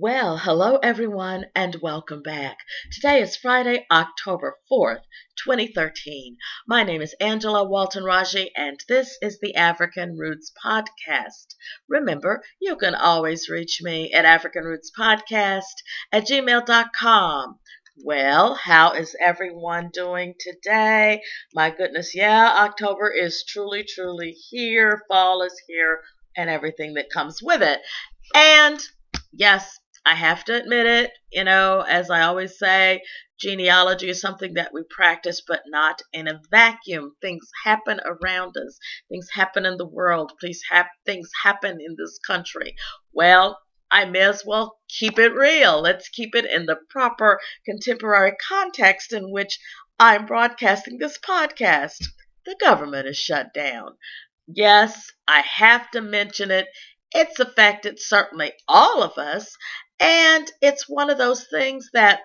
Well, hello everyone, and welcome back. Today is Friday, October 4th, 2013. My name is Angela Walton Raji, and this is the African Roots Podcast. Remember, you can always reach me at africanrootspodcast@gmail.com. Well, how is everyone doing today? My goodness, yeah, October is truly here. Fall is here, and everything that comes with it. And yes, I have to admit it, as I always say, genealogy is something that we practice, but not in a vacuum. Things happen around us, things happen in the world, things happen in this country. Well, I may as well keep it real. Let's keep it in the proper contemporary context in which I'm broadcasting this podcast. The government is shut down. Yes, I have to mention it. It's affected certainly all of us. And it's one of those things that,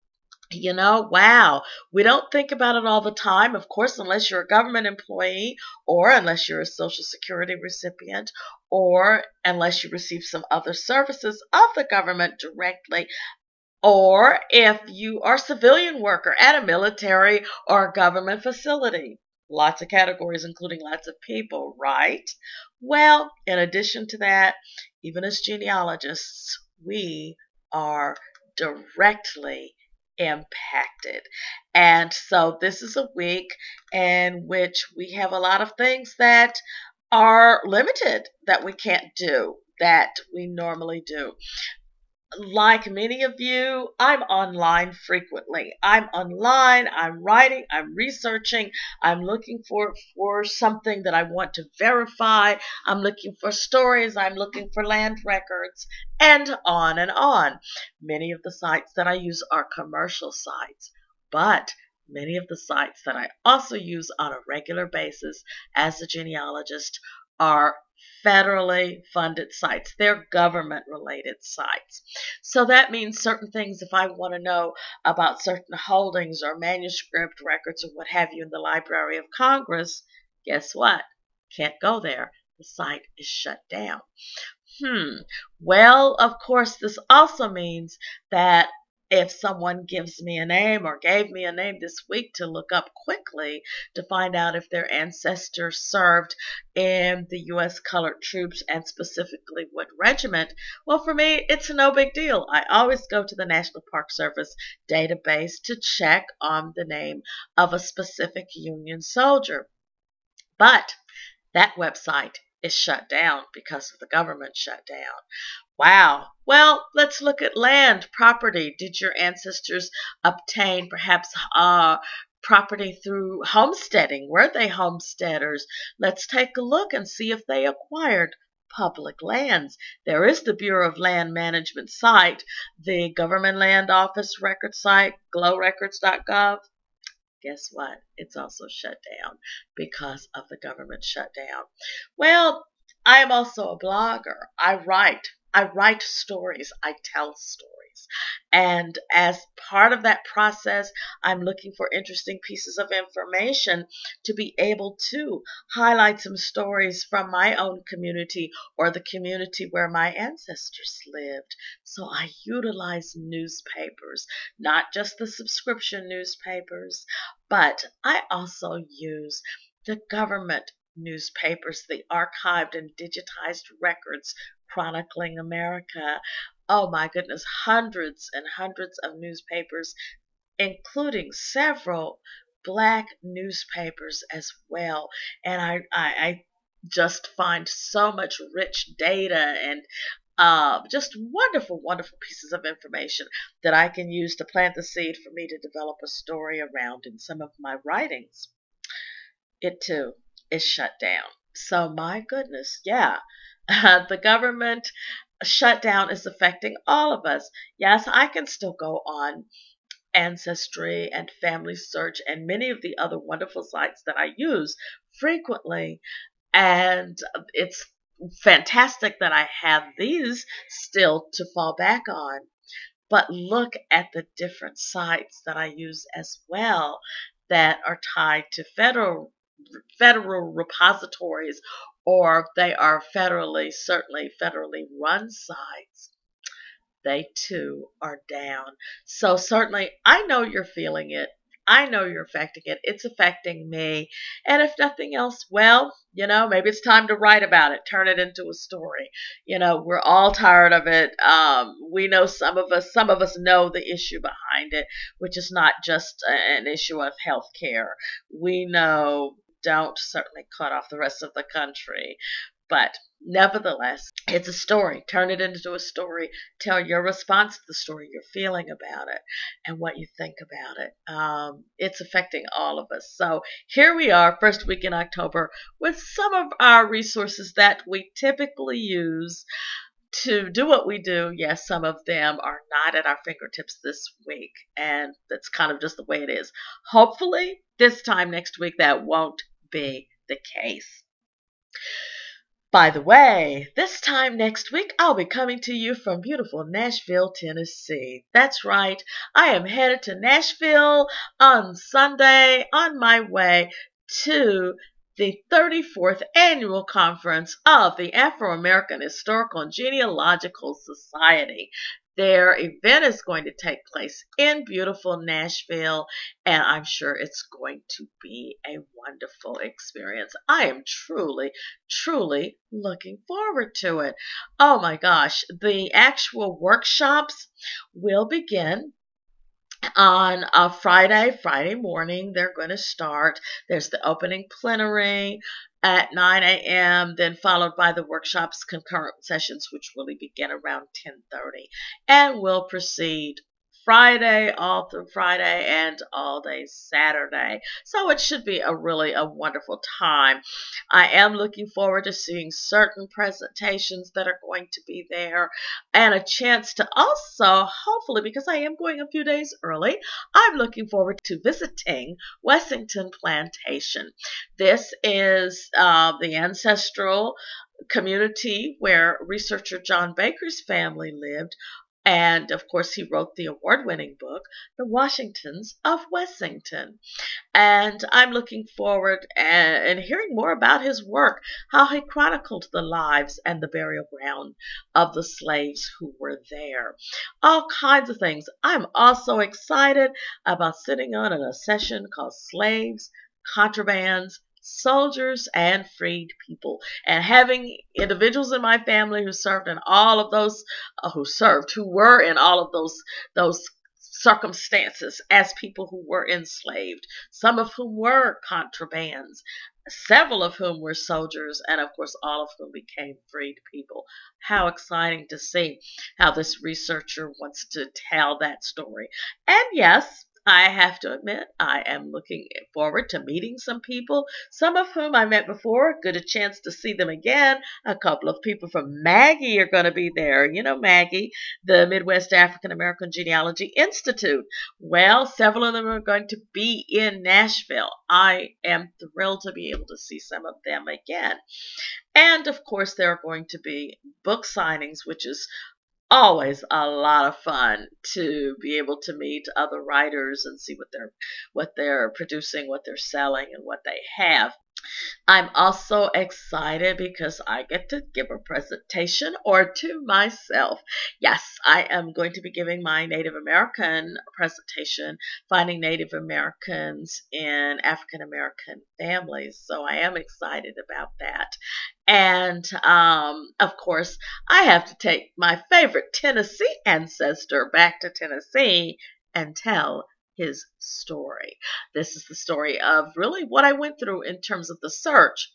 wow, we don't think about it all the time. Of course, unless you're a government employee or unless you're a Social Security recipient or unless you receive some other services of the government directly, or if you are a civilian worker at a military or a government facility. Lots of categories, including lots of people, right? Well, in addition to that, even as genealogists, we are directly impacted. And so this is a week in which we have a lot of things that are limited that we can't do that we normally do. Like many of you, I'm online frequently. I'm online, I'm writing, I'm researching, I'm looking for something that I want to verify, I'm looking for stories, I'm looking for land records, and on and on. Many of the sites that I use are commercial sites, but many of the sites that I also use on a regular basis as a genealogist are federally funded sites. They're government related sites. So that means certain things, if I want to know about certain holdings or manuscript records or what have you in the Library of Congress, guess what? Can't go there. The site is shut down. Well, of course, this also means that if someone gives me a name or gave me a name this week to look up quickly to find out if their ancestors served in the U.S. colored troops and specifically what regiment, well, for me, it's no big deal. I always go to the National Park Service database to check on the name of a specific Union soldier. But that website is shut down because of the government shutdown. Wow. Well, let's look at land, property. Did your ancestors obtain perhaps property through homesteading? Were they homesteaders? Let's take a look and see if they acquired public lands. There is the Bureau of Land Management site, the Government Land Office record site, glowrecords.gov. Guess what? It's also shut down because of the government shutdown. Well, I am also a blogger. I write. I write stories. I tell stories. And as part of that process, I'm looking for interesting pieces of information to be able to highlight some stories from my own community or the community where my ancestors lived. So I utilize newspapers, not just the subscription newspapers, but I also use the government newspapers, the archived and digitized records chronicling America. Oh my goodness, hundreds and hundreds of newspapers, including several black newspapers as well. And I just find so much rich data and just wonderful pieces of information that I can use to plant the seed for me to develop a story around in some of my writings. It too is shut down. So, my goodness, yeah, the government shutdown is affecting all of us. Yes, I can still go on Ancestry and Family Search and many of the other wonderful sites that I use frequently, and it's fantastic that I have these still to fall back on. But look at the different sites that I use as well that are tied to federal repositories, or they are certainly federally run sites. they too are down. So certainly, I know you're feeling it. I know you're affecting it. It's affecting me. And if nothing else, well, maybe it's time to write about it, turn it into a story. We're all tired of it. We know some of us know the issue behind it, which is not just an issue of health care. We know, don't certainly cut off the rest of the country. But nevertheless, it's a story. Turn it into a story. Tell your response to the story, your feeling about it, and what you think about it. It's affecting all of us. So here we are, first week in October, with some of our resources that we typically use to do what we do. Yes, some of them are not at our fingertips this week, and that's kind of just the way it is. Hopefully, this time next week, that won't be the case. By the way, this time next week, I'll be coming to you from beautiful Nashville, Tennessee. That's right, I am headed to Nashville on Sunday on my way to the 34th annual conference of the Afro-American Historical and Genealogical Society. Their event is going to take place in beautiful Nashville, and I'm sure it's going to be a wonderful experience. I am truly, truly looking forward to it. Oh my gosh, the actual workshops will begin on a Friday morning. They're going to start. There's the opening plenary at 9 a.m., then followed by the workshops concurrent sessions, which really begin around 10:30, and will proceed Friday, all through Friday, and all day Saturday. So it should be a wonderful time. I am looking forward to seeing certain presentations that are going to be there, and a chance to also, hopefully, because I am going a few days early, I'm looking forward to visiting Wessington Plantation. This is the ancestral community where researcher John Baker's family lived. And of course, he wrote the award winning book, The Washingtons of Wessington. And I'm looking forward and hearing more about his work, how he chronicled the lives and the burial ground of the slaves who were there. All kinds of things. I'm also excited about sitting on a session called Slaves, Contrabands, Soldiers, and Freed People, and having individuals in my family who served in all of those, who were in all of those circumstances as people who were enslaved, some of whom were contrabands, several of whom were soldiers, and of course, all of whom became freed people. How exciting to see how this researcher wants to tell that story. And yes, I have to admit, I am looking forward to meeting some people, some of whom I met before. Good a chance to see them again. A couple of people from Maggie are going to be there. You know Maggie, the Midwest African American Genealogy Institute. Well, several of them are going to be in Nashville. I am thrilled to be able to see some of them again. And of course, there are going to be book signings, which is always a lot of fun to be able to meet other writers and see what they're producing, what they're selling, and what they have. I'm also excited because I get to give a presentation or two myself. Yes, I am going to be giving my Native American presentation, Finding Native Americans in African American Families. So I am excited about that. And of course, I have to take my favorite Tennessee ancestor back to Tennessee and tell his story. This is the story of really what I went through in terms of the search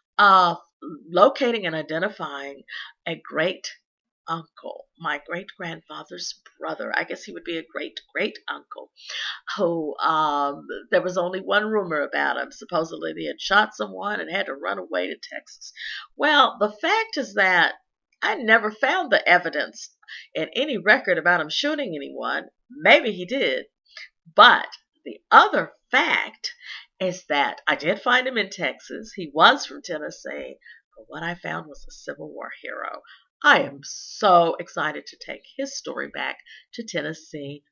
of locating and identifying a great uncle, my great grandfather's brother. I guess he would be a great great uncle who there was only one rumor about him. Supposedly he had shot someone and had to run away to Texas. Well, the fact is that I never found the evidence in any record about him shooting anyone. Maybe he did. But the other fact is that I did find him in Texas. He was from Tennessee, but what I found was a Civil War hero. I am so excited to take his story back to Tennessee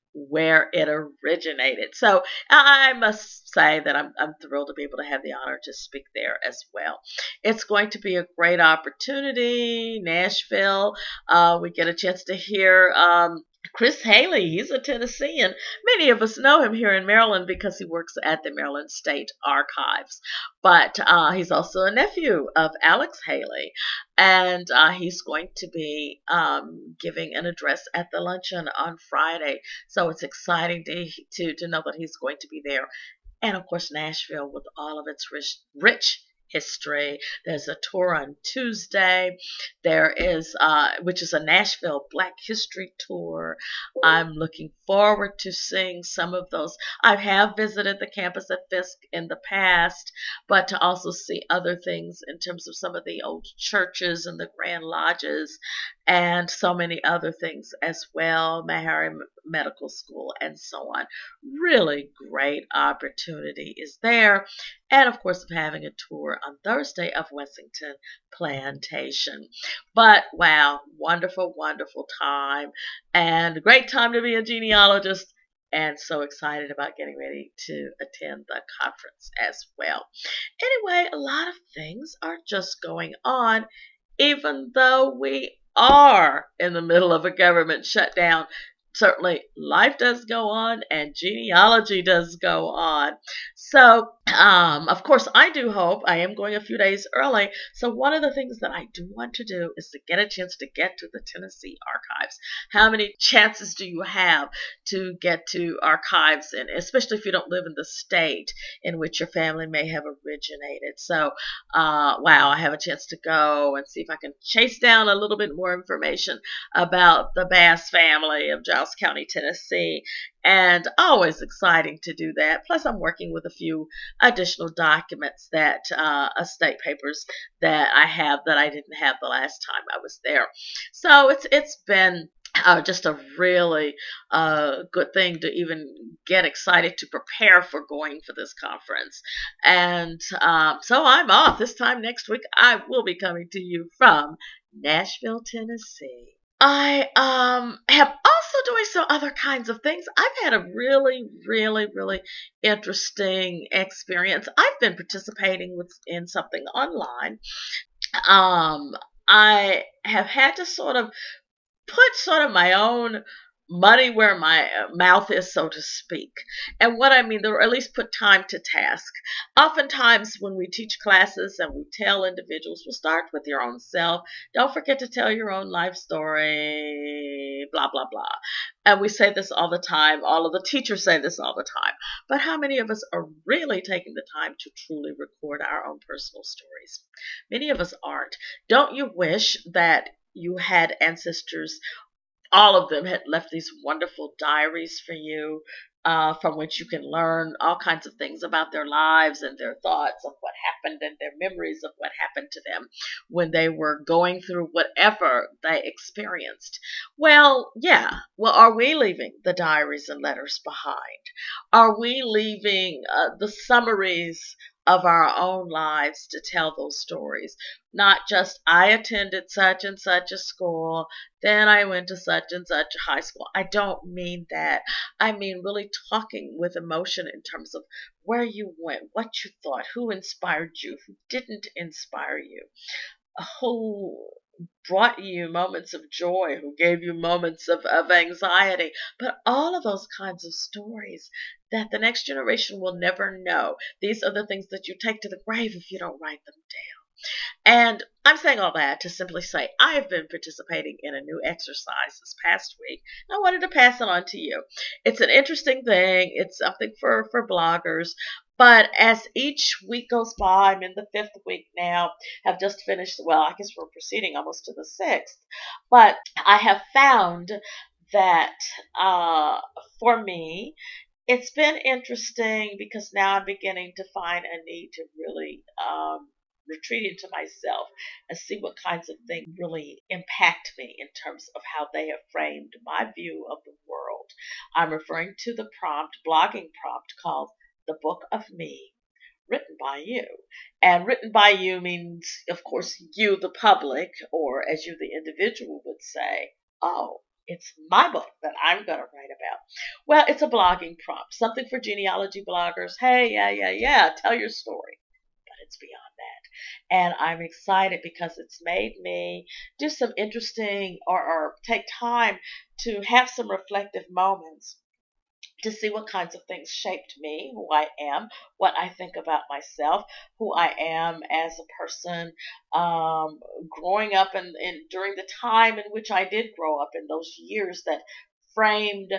where it originated. So I must say that I'm thrilled to be able to have the honor to speak there as well. It's going to be a great opportunity. Nashville, we get a chance to hear Chris Haley. He's a Tennessean. Many of us know him here in Maryland because he works at the Maryland State Archives. But he's also a nephew of Alex Haley, and he's going to be giving an address at the luncheon on Friday. So it's exciting to know that he's going to be there. And of course, Nashville with all of its rich history. There's a tour on Tuesday. There is, which is a Nashville Black History Tour. I'm looking forward to seeing some of those. I have visited the campus at Fisk in the past, but to also see other things in terms of some of the old churches and the Grand Lodges and so many other things as well, Meharry Medical School and so on. Really great opportunity is there. And of course, of having a tour on Thursday of Wessington Plantation. But wow, wonderful, wonderful time and great time to be a genealogist. And so excited about getting ready to attend the conference as well. Anyway, a lot of things are just going on, even though we are in the middle of a government shutdown. Certainly, life does go on and genealogy does go on. So, of course, I do hope I am going a few days early. So, one of the things that I do want to do is to get a chance to get to the Tennessee archives. How many chances do you have to get to archives, and especially if you don't live in the state in which your family may have originated? So, wow, I have a chance to go and see if I can chase down a little bit more information about the Bass family of Giles County, Tennessee. And always exciting to do that. Plus, I'm working with a few additional documents that estate papers that I have that I didn't have the last time I was there. So it's been just a really good thing to even get excited to prepare for going for this conference. And so I'm off this time next week. I will be coming to you from Nashville, Tennessee. I have also doing some other kinds of things. I've had a really interesting experience. I've been participating in something online. Um, I have had to sort of put sort of my own money where my mouth is, so to speak. And what I mean, or at least put time to task. Oftentimes, when we teach classes and we tell individuals, we'll start with your own self. Don't forget to tell your own life story, blah, blah, blah. And we say this all the time. All of the teachers say this all the time. But how many of us are really taking the time to truly record our own personal stories? Many of us aren't. Don't you wish that you had ancestors, all of them had left these wonderful diaries for you, from which you can learn all kinds of things about their lives and their thoughts of what happened and their memories of what happened to them when they were going through whatever they experienced. Well, yeah. Well, are we leaving the diaries and letters behind? Are we leaving the summaries of our own lives to tell those stories? Not just, I attended such and such a school, then I went to such and such a high school. I don't mean that. I mean really talking with emotion in terms of where you went, what you thought, who inspired you, who didn't inspire you, who brought you moments of joy, who gave you moments of anxiety, but all of those kinds of stories that the next generation will never know. These are the things that you take to the grave if you don't write them down. And I'm saying all that to simply say I've been participating in a new exercise this past week. And I wanted to pass it on to you. It's an interesting thing. It's something for bloggers. But as each week goes by, I'm in the fifth week now, have just finished, well, I guess we're proceeding almost to the sixth. But I have found that for me, it's been interesting because now I'm beginning to find a need to really retreat into myself and see what kinds of things really impact me in terms of how they have framed my view of the world. I'm referring to the blogging prompt called The Book of Me, written by you. And written by you means, of course, you, the public, or as you, the individual, would say, oh, It's my book that I'm going to write about. Well, it's a blogging prompt, something for genealogy bloggers. Hey, yeah, tell your story. But it's beyond that. And I'm excited because it's made me do some interesting or take time to have some reflective moments to see what kinds of things shaped me, who I am, what I think about myself, who I am as a person, um, growing up and during the time in which I did grow up, in those years that framed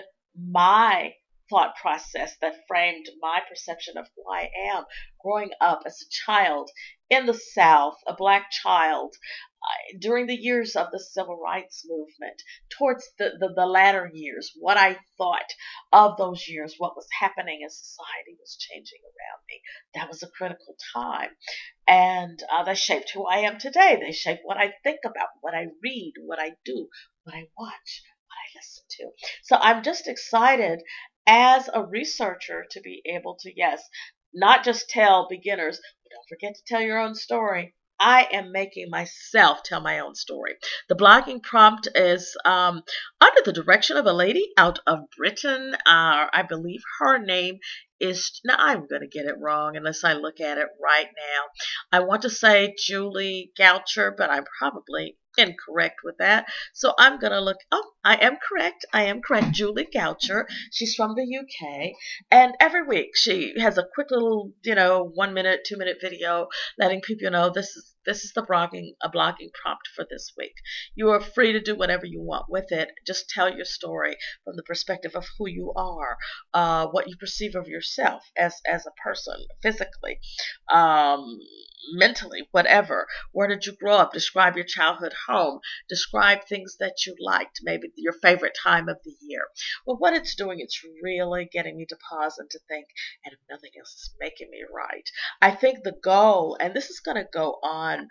my thought process, that framed my perception of who I am, growing up as a child in the South, a black child, during the years of the civil rights movement, towards the latter years, what I thought of those years, what was happening in society was changing around me. That was a critical time. And they shaped who I am today. They shape what I think about, what I read, what I do, what I watch, what I listen to. So I'm just excited as a researcher to be able to, yes, not just tell beginners, but don't forget to tell your own story. I am making myself tell my own story. The blogging prompt is under the direction of a lady out of Britain. I believe her name is, now I'm going to get it wrong unless I look at it right now. I want to say Julie Goucher, but I'm probably incorrect with that. So I'm going to look. Oh, I am correct. I am correct. Julie Goucher. She's from the UK. And every week she has a quick little, 1 minute, 2 minute video letting people know this is the blogging prompt for this week. You are free to do whatever you want with it. Just tell your story from the perspective of who you are, what you perceive of yourself as a person, physically, um, mentally, whatever. Where did you grow up? Describe your childhood home. Describe things that you liked, maybe your favorite time of the year. Well, what it's doing, it's really getting me to pause and to think, and if nothing else, it's making me write. I think the goal, and this is going to go on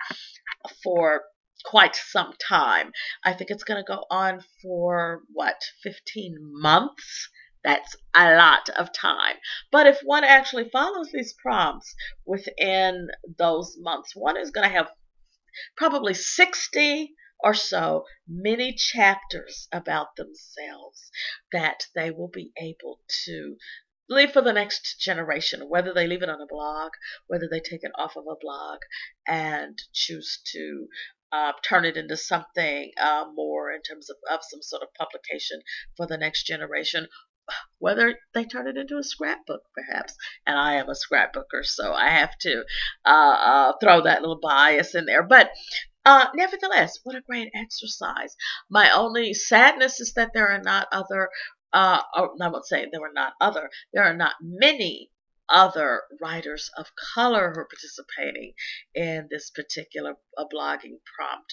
for quite some time. I think it's going to go on for 15 months? That's a lot of time. But if one actually follows these prompts within those months, one is going to have probably 60 or so mini chapters about themselves that they will be able to leave for the next generation, whether they leave it on a blog, whether they take it off of a blog and choose to turn it into something more in terms of some sort of publication for the next generation, whether they turn it into a scrapbook, perhaps. And I am a scrapbooker, so I have to throw that little bias in there. But nevertheless, what a great exercise. My only sadness is that there are not other, or I won't say there are not other, there are not many other writers of color who are participating in this particular blogging prompt.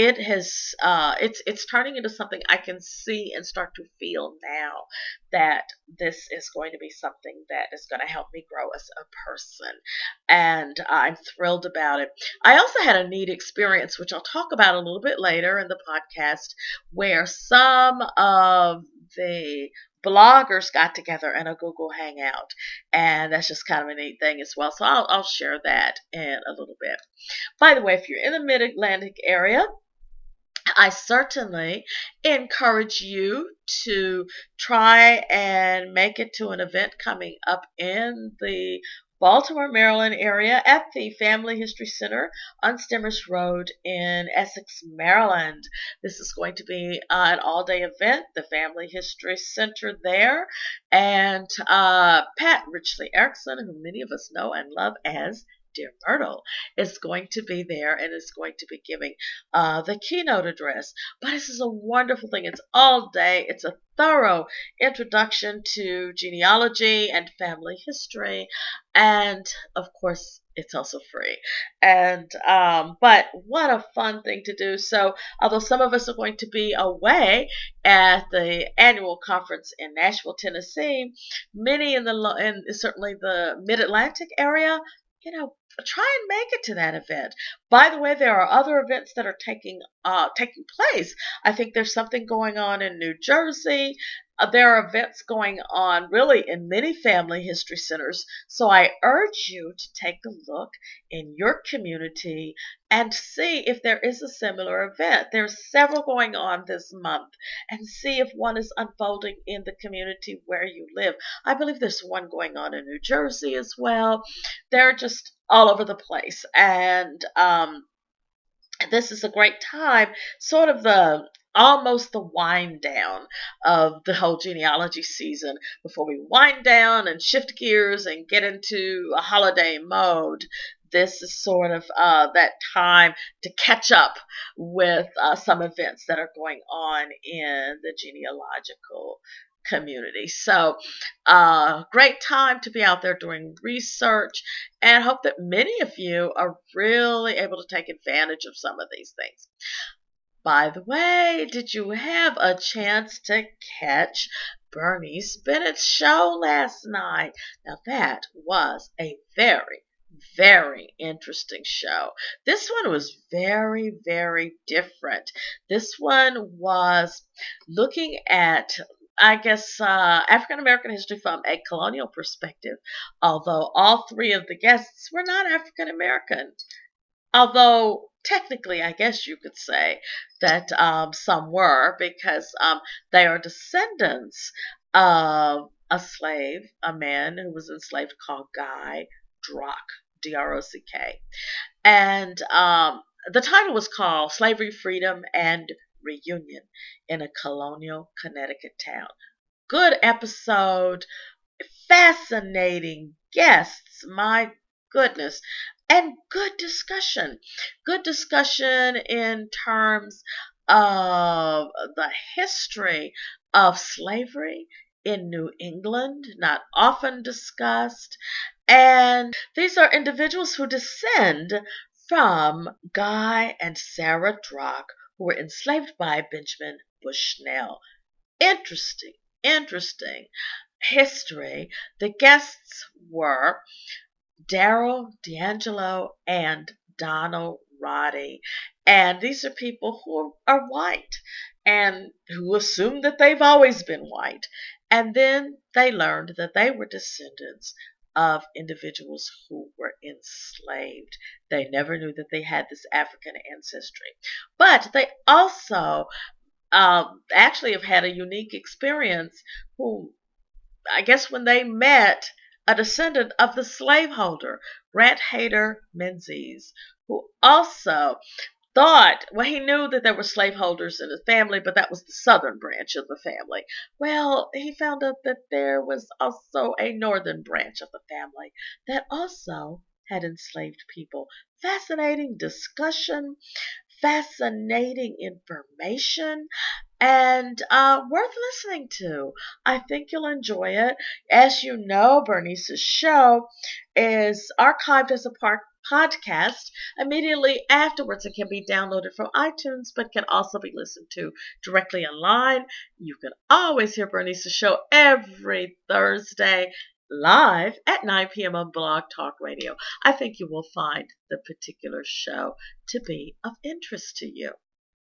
It's turning into something I can see and start to feel now, that this is going to be something that is going to help me grow as a person, and I'm thrilled about it. I also had a neat experience, which I'll talk about a little bit later in the podcast, where some of the bloggers got together in a Google Hangout, and that's just kind of a neat thing as well. So I'll share that in a little bit. By the way, if you're in the Mid Atlantic area, I certainly encourage you to try and make it to an event coming up in the Baltimore, Maryland area at the Family History Center on Stemmers Road in Essex, Maryland. This is going to be an all-day event, the Family History Center there, and Pat Richley Erickson, who many of us know and love as Dear Myrtle, is going to be there and is going to be giving the keynote address. But this is a wonderful thing. It's all day. It's a thorough introduction to genealogy and family history, and of course, it's also free. And but what a fun thing to do. So, although some of us are going to be away at the annual conference in Nashville, Tennessee, many in certainly the Mid Atlantic area, you know, try and make it to that event. By the way, there are other events that are taking place. I think there's something going on in New Jersey. There are events going on really in many family history centers. So I urge you to take a look in your community and see if there is a similar event. There's several going on this month, and see if one is unfolding in the community where you live. I believe there's one going on in New Jersey as well. They're just all over the place. And this is a great time, sort of the almost the wind down of the whole genealogy season before we wind down and shift gears and get into a holiday mode. This is sort of that time to catch up with some events that are going on in the genealogical community. So, great time to be out there doing research, and hope that many of you are really able to take advantage of some of these things. By the way, did you have a chance to catch Bernice Bennett's show last night? Now, that was a very, very interesting show. This one was very, very different. This one was looking at, I guess, African American history from a colonial perspective, although all three of the guests were not African American. Although technically, I guess you could say that some were, because they are descendants of a slave, a man who was enslaved called Guy Drock, Drock. And the title was called Slavery, Freedom, and Reunion in a Colonial Connecticut Town. Good episode, fascinating guests, my goodness, and good discussion. Good discussion in terms of the history of slavery in New England, not often discussed. And these are individuals who descend from Guy and Sarah Drock, who were enslaved by Benjamin Bushnell. Interesting, interesting history. The guests were Daryl D'Angelo and Donald Roddy. And these are people who are white and who assume that they've always been white. And then they learned that they were descendants of individuals who were enslaved. They never knew that they had this African ancestry. But they also actually have had a unique experience who, I guess, when they met a descendant of the slaveholder, Grant Hayter Menzies, who also thought, well, he knew that there were slaveholders in his family, but that was the southern branch of the family. Well, he found out that there was also a northern branch of the family that also had enslaved people. Fascinating discussion, fascinating information, and worth listening to. I think you'll enjoy it. As you know, Bernice's show is archived as a podcast immediately afterwards. It can be downloaded from iTunes, but can also be listened to directly online. You can always hear Bernice's show every Thursday live at 9 p.m. on Blog Talk Radio. I think you will find the particular show to be of interest to you.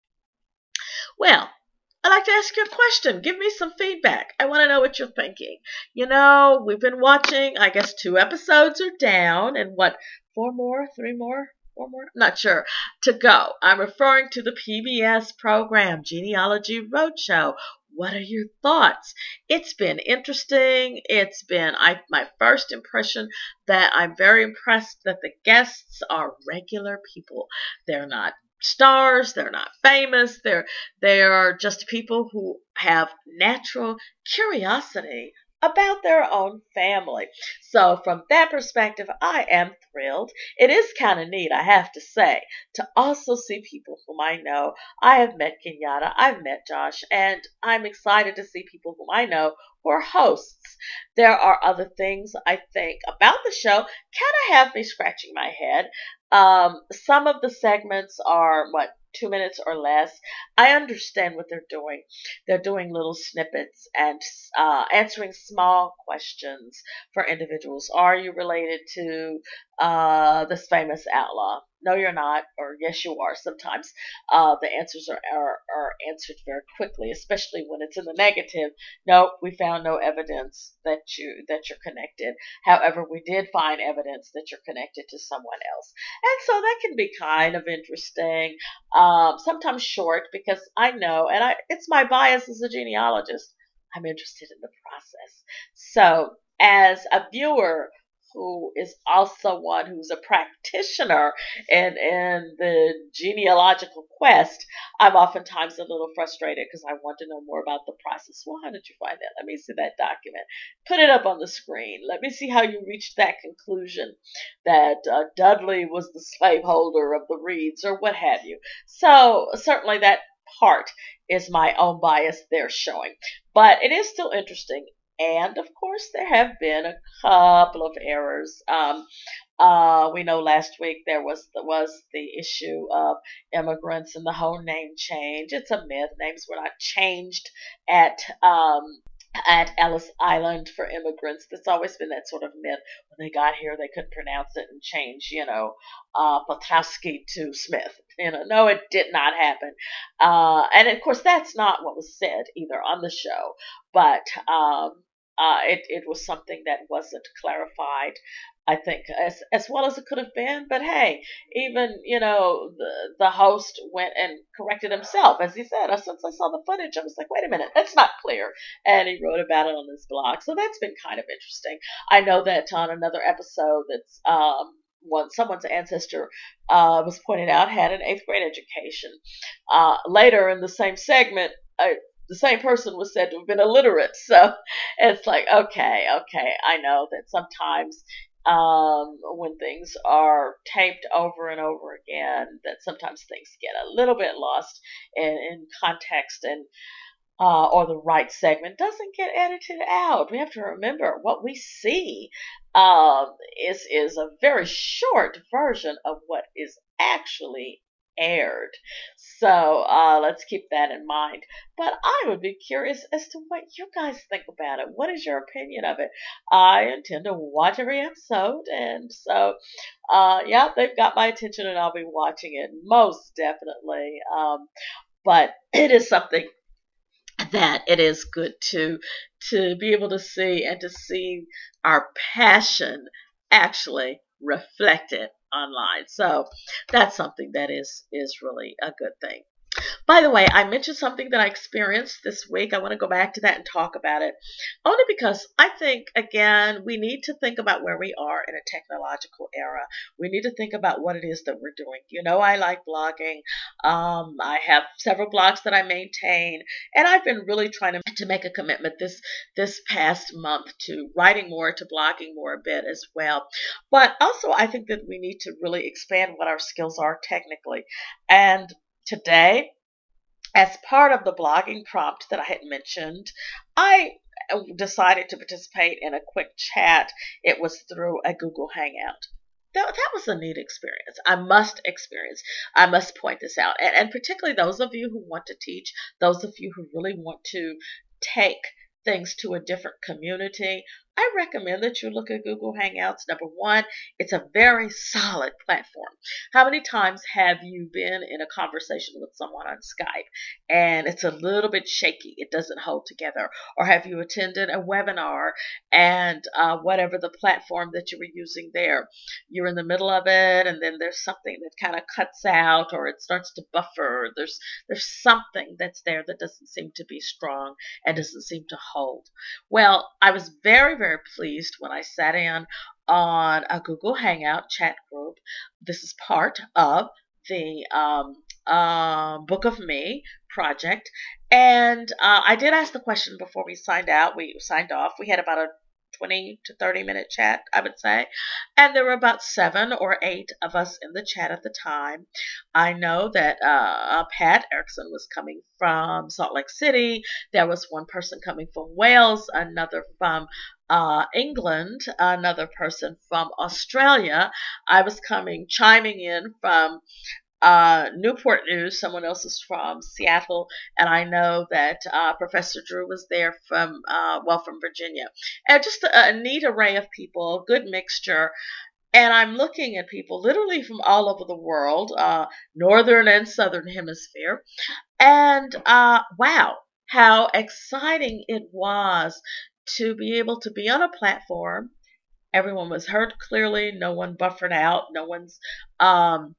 Well, I'd like to ask you a question. Give me some feedback. I want to know what you're thinking. You know, we've been watching, I guess 2 episodes are down, and what, 4 more, 3 more, 4 more? I'm not sure, to go. I'm referring to the PBS program, Genealogy Roadshow. What are your thoughts? It's been interesting. It's been my first impression that I'm very impressed that the guests are regular people. They're not stars, they're not famous, they are just people who have natural curiosity about their own family. So from that perspective, I am thrilled. It is kind of neat, I have to say, to also see people whom I know. I have met Kenyatta, I've met Josh, and I'm excited to see people whom I know who are hosts. There are other things I think about the show kind of have me scratching my head. Some of the segments are 2 minutes or less. I understand what they're doing. They're doing little snippets and answering small questions for individuals. Are you related to this famous outlaw? No, you're not, or yes, you are. Sometimes the answers are answered very quickly, especially when it's in the negative. No, we found no evidence that you're connected. However, we did find evidence that you're connected to someone else, and so that can be kind of interesting. Sometimes short because I know, and it's my bias as a genealogist. I'm interested in the process. So, as a viewer who is also one who's a practitioner in the genealogical quest, I'm oftentimes a little frustrated because I want to know more about the process. Well, how did you find that? Let me see that document. Put it up on the screen. Let me see how you reached that conclusion that Dudley was the slaveholder of the Reeds or what have you. So certainly that part is my own bias there showing. But it is still interesting. And of course, there have been a couple of errors. We know last week there was the issue of immigrants and the whole name change. It's a myth. Names were not changed at at Ellis Island for immigrants. There's always been that sort of myth. When they got here, they couldn't pronounce it and change, Petrowski to Smith. No, it did not happen. And of course, that's not what was said either on the show, but it was something that wasn't clarified. I think as well as it could have been, but hey, even the host went and corrected himself, as he said. Since I saw the footage, I was like, wait a minute, that's not clear, and he wrote about it on his blog. So that's been kind of interesting. I know that on another episode, that's one someone's ancestor was pointed out had an eighth grade education. Later in the same segment, the same person was said to have been illiterate. So it's like, okay, I know that sometimes when things are taped over and over again, that sometimes things get a little bit lost in context and or the right segment doesn't get edited out. We have to remember what we see is a very short version of what is actually aired. So let's keep that in mind. But I would be curious as to what you guys think about it. What is your opinion of it? I intend to watch every episode, and so yeah, they've got my attention, and I'll be watching it most definitely. But it is something that it is good to be able to see and to see our passion actually reflected online. So that's something that is really a good thing. By the way, I mentioned something that I experienced this week. I want to go back to that and talk about it. Only because I think, again, we need to think about where we are in a technological era. We need to think about what it is that we're doing. I like blogging. I have several blogs that I maintain, and I've been really trying to make a commitment this past month to writing more, to blogging more a bit as well. But also, I think that we need to really expand what our skills are technically. And today, as part of the blogging prompt that I had mentioned, I decided to participate in a quick chat. It was through a Google Hangout. That was a neat experience. I must point this out. And particularly those of you who want to teach, those of you who really want to take things to a different community, I recommend that you look at Google Hangouts. Number one, it's a very solid platform. How many times have you been in a conversation with someone on Skype and it's a little bit shaky? It doesn't hold together. Or have you attended a webinar and whatever the platform that you were using there, you're in the middle of it and then there's something that kind of cuts out or it starts to buffer. There's something that's there that doesn't seem to be strong and doesn't seem to hold. Well, I was very, very pleased when I sat in on a Google Hangout chat group. This is part of the Book of Me project. And I did ask the question before we signed out. We signed off. We had about a 20 to 30-minute chat, I would say. And there were about 7 or 8 of us in the chat at the time. I know that Pat Erickson was coming from Salt Lake City. There was one person coming from Wales, another from England, another person from Australia. I was chiming in from Newport News. Someone else is from Seattle, and I know that Professor Drew was there from from Virginia, and just a neat array of people, a good mixture. And I'm looking at people literally from all over the world, northern and southern hemisphere, and wow, how exciting it was to be able to be on a platform. Everyone was heard clearly. No one buffered out. No one's um,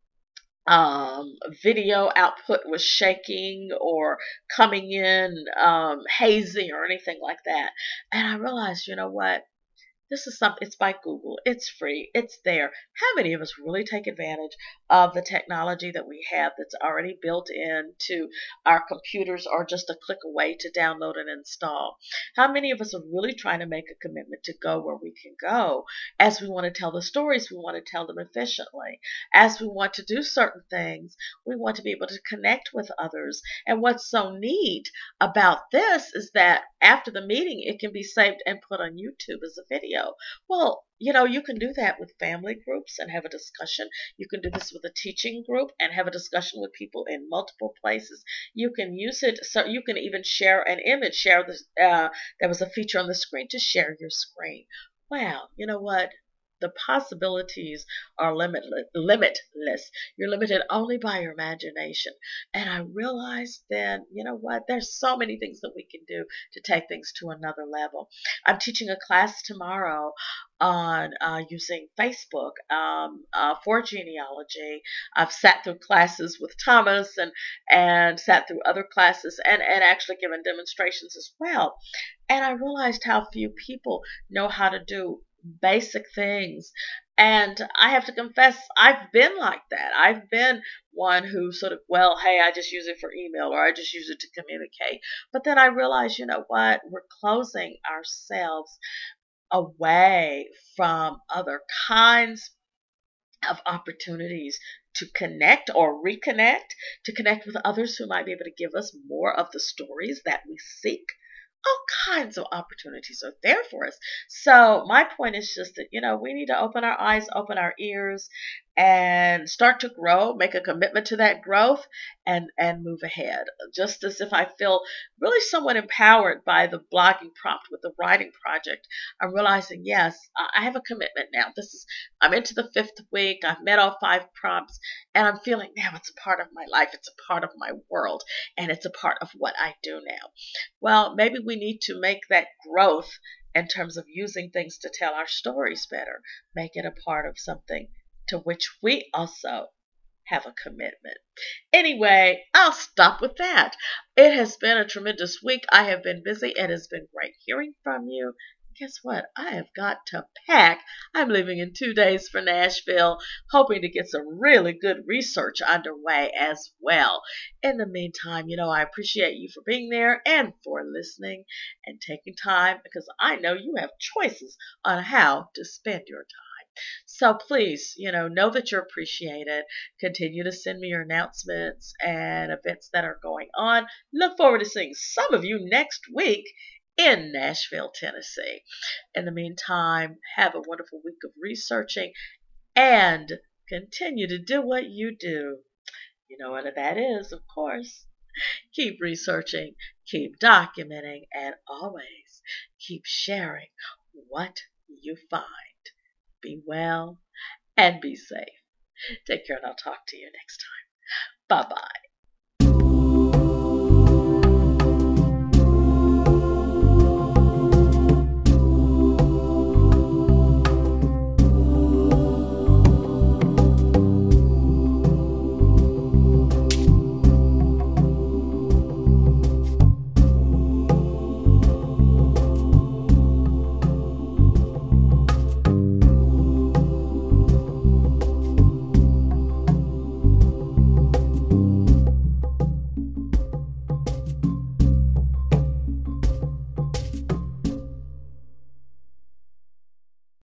video output was shaking or coming in hazy or anything like that. And I realized, you know what? This is something, it's by Google. It's free. It's there. How many of us really take advantage of the technology that we have that's already built into our computers or just a click away to download and install? How many of us are really trying to make a commitment to go where we can go? As we want to tell the stories, we want to tell them efficiently. As we want to do certain things, we want to be able to connect with others. And what's so neat about this is that after the meeting, it can be saved and put on YouTube as a video. Well, you can do that with family groups and have a discussion. You can do this with a teaching group and have a discussion with people in multiple places. You can use it so you can even share an image. Share this. There was a feature on the screen to share your screen. Wow, you know what? The possibilities are limitless. You're limited only by your imagination. And I realized then, you know what? There's so many things that we can do to take things to another level. I'm teaching a class tomorrow on using Facebook for genealogy. I've sat through classes with Thomas and sat through other classes and actually given demonstrations as well. And I realized how few people know how to do basic things. And I have to confess, I've been like that. I've been one who sort of, well, hey, I just use it for email or I just use it to communicate. But then I realized, you know what? We're closing ourselves away from other kinds of opportunities to connect or reconnect, to connect with others who might be able to give us more of the stories that we seek. All kinds of opportunities are there for us. So my point is just that, we need to open our eyes, open our ears, and start to grow, make a commitment to that growth and move ahead. Just as if I feel really somewhat empowered by the blogging prompt with the writing project, I'm realizing, yes, I have a commitment now. I'm into the 5th week. I've met all 5 prompts, and I'm feeling now it's a part of my life. It's a part of my world, and it's a part of what I do now. Well, maybe we need to make that growth in terms of using things to tell our stories better, make it a part of something to which we also have a commitment. Anyway, I'll stop with that. It has been a tremendous week. I have been busy. It has been great hearing from you. Guess what? I have got to pack. I'm leaving in 2 days for Nashville, hoping to get some really good research underway as well. In the meantime, I appreciate you for being there and for listening and taking time because I know you have choices on how to spend your time. So please, know that you're appreciated. Continue to send me your announcements and events that are going on. Look forward to seeing some of you next week in Nashville, Tennessee. In the meantime, have a wonderful week of researching and continue to do what you do. You know what that is, of course. Keep researching, keep documenting, and always keep sharing what you find. Be well and be safe. Take care, and I'll talk to you next time. Bye bye.